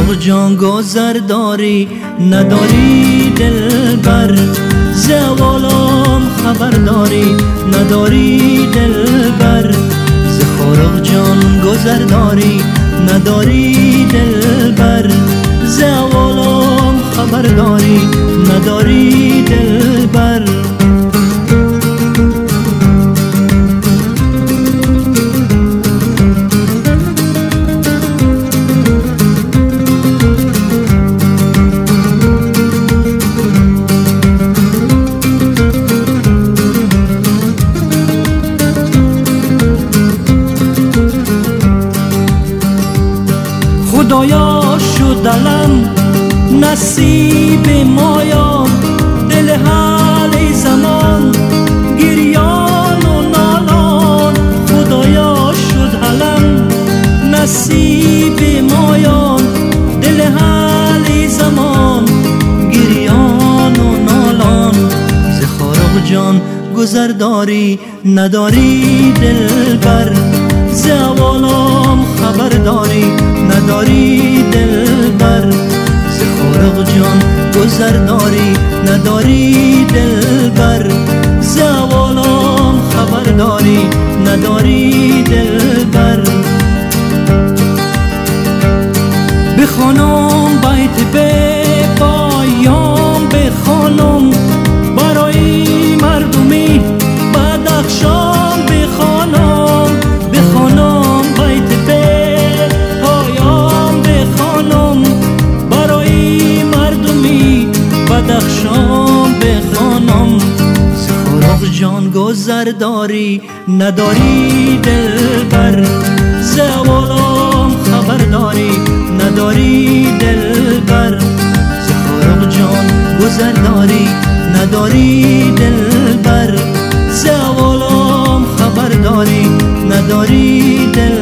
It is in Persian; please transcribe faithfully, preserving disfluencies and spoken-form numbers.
جان گذر داری نداری دلبر، زوالم خبر داری نداری دلبر. ز فارغ جان گذر داری نداری دلبر، زوالم خبر داری نداری دلبر. خدایا شد دلم نصیب مایا، دل حال زمان گریان و نالان. خدایا شد علم نصیب مایان، دل حال زمان گریان و نالان. ز فارغ جان گذر داری نداری دلبر، زوالم خبر داری نداری دلبر. ز فارغ جان گذر داری نداری دلبر، زوالم خبر داری نداری دلبر. بخوانم بیت به پایان، بخوانم برای مردمی بدخشان، بخوانم بخوانم بیت به پایان، بخوانم برای مردمی بدخشان، بخوانم. ز فارغ جان گذر داری نداری دلبر، زوالم خبر داری نداری دلبر. ز فارغ جان گذر داری نداری دلبر، زوالم خبر داری نداری دلبر.